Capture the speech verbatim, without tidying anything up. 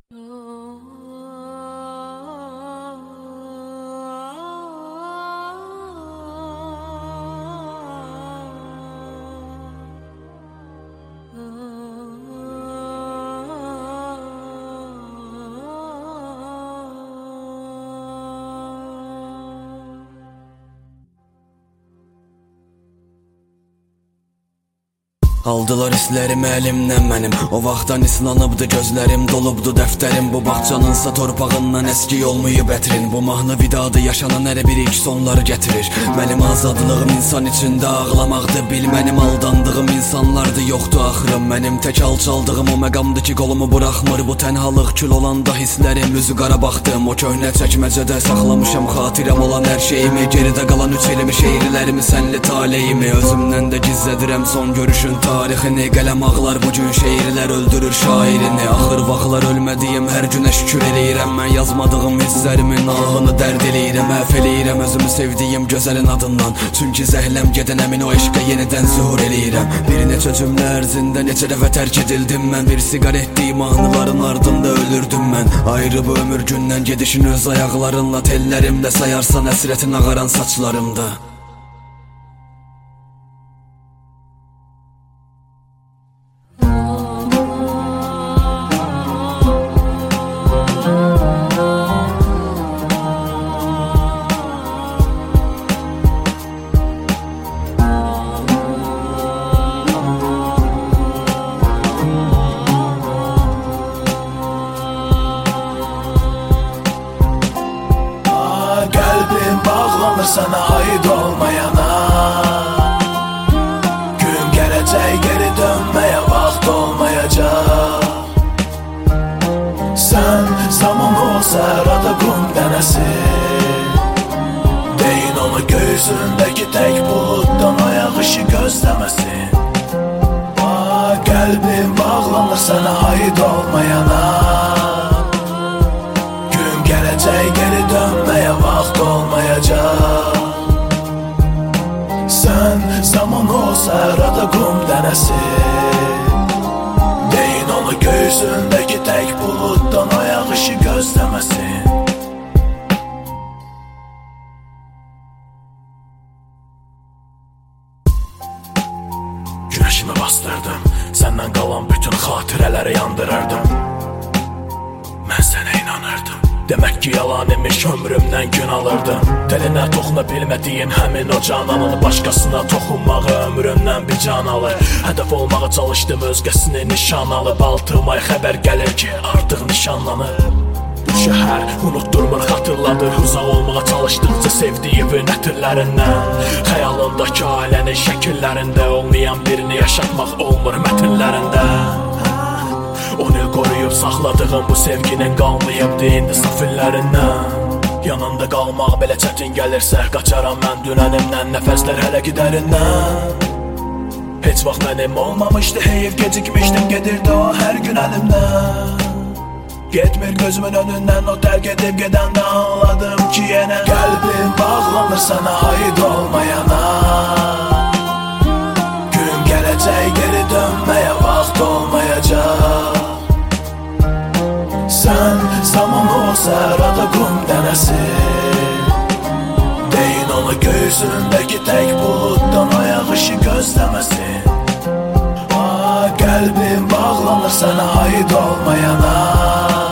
Aldılar hislərimi əlimdən mənim. O vaxtdan islanıbdı gözlərim, dolubdu dəftərim. Bu bağçanınsa torpağından əski olmayıb ətrin. Bu mahnı vidadı yaşanan hər bir ilk sonları gətirir. Mənim azadlığım insan içində ağlamaqdı. Bil mənim aldandığım insanlardı, yoxdu axırım. Mənim tək alçaldığım o məqamdı ki qolumu buraxmır. Bu tənhalıq kül olanda hisslərim üzü qara baxdım. O köhnə çəkməcədə saxlamışam xatirəm olan hər şeyimi. Geridə qalan üç elimi, şeirlərimi, sənli taleyimi. Özümdən də gizlədirəm son görüşün tarixini. Qələm ağlar bugün, şeirlər öldürür şairini. Axır vaxtlar ölmədiyim hər günə şükür eləyirəm. Mən yazmadığım hisslərimin ahını dərd eləyirəm. Əf eləyirəm özümü sevdiyim gözəlin adından. Çünki zəhləm gedən əmin o eşqə yenidən zuhur eləyirəm. Bir neçə cümlə ərzində neçə dəfə tərk edildim mən. Bir siqaretli mahnıların ardında ölürdüm mən. Ayrı bu ömür gündən gedişin öz ayaqlarınla. Tellərimdə sayarsan əsrətin ağaran saçlarımda. Bağlanır sana ait olmayana. Gün gələcək geri dönməyə vaxt olmayacaq. Sən zaman olsa arada qum dənəsi. Deyin onu göğsündəki tək bulutdan o yağışı gözləməsin. Qəlbim bağlanır sana ait olmayana. Gün gələcək geri dönməyə vaxt olmayacaq. Sən zaman olsa arada qum dənəsi. Deyin onu göğsündəki tək bulutdan o yağışı gözləməsin. Güneşimi bastırdım, səndən qalan bütün xatirələri yandırırdım. Mən sənə inanırdım. Demək ki yalan imiş, ömrümdən gün alırdım. Telinə toxuna bilmədiyin həmin o cananını başqasına toxunmağı ömrümdən bir can alır. Hədəf olmağa çalışdım, özgəsini nişan alıb. Altı ay xəbər gəlir ki artıq nişanlanır. Bu şəhər unutturmur, xatırladır. Uzaq olmağa çalışdıqca sevdiyimin ətirlərindən. Xəyalındakı ailənin şəkillərində olmayan birini yaşatmaq olmur mətnlərində. On il qoruyub saxladığım bu sevginin qalmayıbdı indi saf illərindən. Yanında qalmaq belə çətin gəlirsə, qaçaram mən dünənimdən, nəfəslər hələ gidərindən. Heç vaxt mənim olmamışdı, heyif gecikmişdim, gedirdi o hər gün əlimdən. Getmir gözümün önündən o tərk edib gedəndə anladım ki yenə qəlbim bağlanır sana ait olmayana. Gün gələcək geri dönməyə vaxt olmayacaq. Sən zaman olsa arada qum dənəsi. Deyin onu göğsündəki tək bulutdan o yağışı gözləməsin. Qəlbim bağlanır sana ait olmayana.